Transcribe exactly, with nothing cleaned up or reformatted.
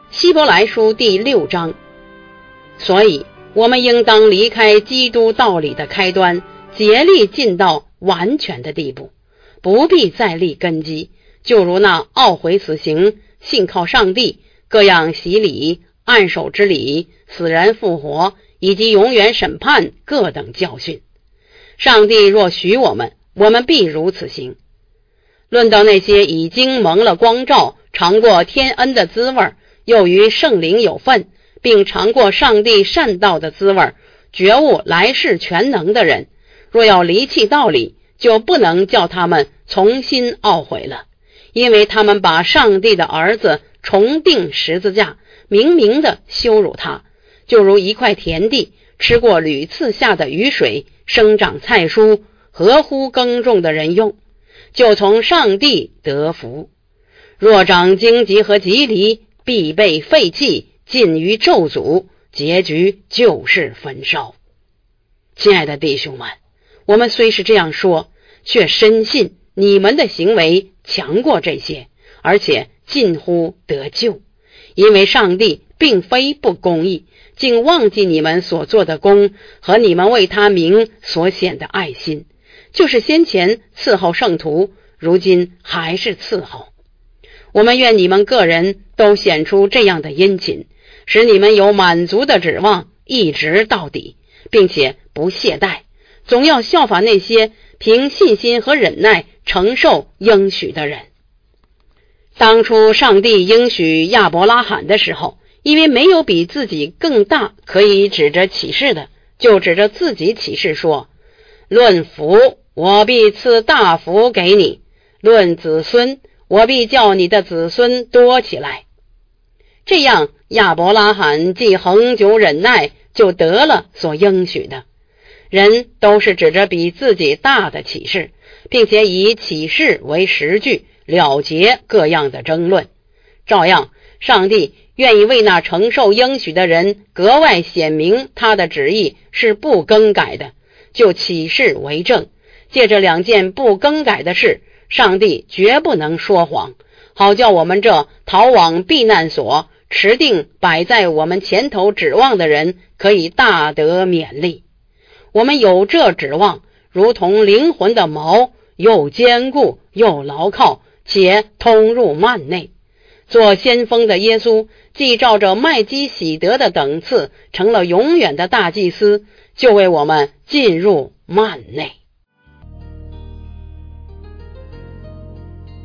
希伯来书第六章。所以我们应当离开基督道理的开端，竭力进到完全的地步，不必再立根基，就如那懊悔死刑、信靠上帝、各样洗礼、按手之礼、死人复活以及永远审判各等教训。上帝若许我们，我们必如此行。论到那些已经蒙了光照，尝过天恩的滋味，又与圣灵有份，并尝过上帝善道的滋味，觉悟来世全能的人，若要离弃道理，就不能叫他们重新懊悔了，因为他们把上帝的儿子重钉十字架，明明的羞辱他，就如一块田地吃过屡次下的雨水，生长菜蔬，合乎耕种的人用，就从上帝得福。若长荆棘和棘藜，必被废弃，尽于咒诅，结局就是焚烧。亲爱的弟兄们，我们虽是这样说，却深信你们的行为强过这些，而且近乎得救，因为上帝并非不公义，竟忘记你们所做的功和你们为他名所显的爱心，就是先前伺候圣徒，如今还是伺候。我们愿你们个人都显出这样的殷勤，使你们有满足的指望，一直到底，并且不懈怠，总要效法那些凭信心和忍耐承受应许的人。当初上帝应许亚伯拉罕的时候，因为没有比自己更大可以指着启示的，就指着自己启示说，论福，我必赐大福给你；论子孙，我必叫你的子孙多起来。这样亚伯拉罕既恒久忍耐，就得了所应许的。人都是指着比自己大的启示，并且以启示为实据，了结各样的争论。照样上帝愿意为那承受应许的人格外显明他的旨意是不更改的，就启示为证。借着两件不更改的事，上帝绝不能说谎，好叫我们这逃往避难所，持定摆在我们前头指望的人可以大得勉励。我们有这指望，如同灵魂的锚，又坚固又牢靠，且通入幔内。做先锋的耶稣，既照着麦基洗德的等次成了永远的大祭司，就为我们进入幔内。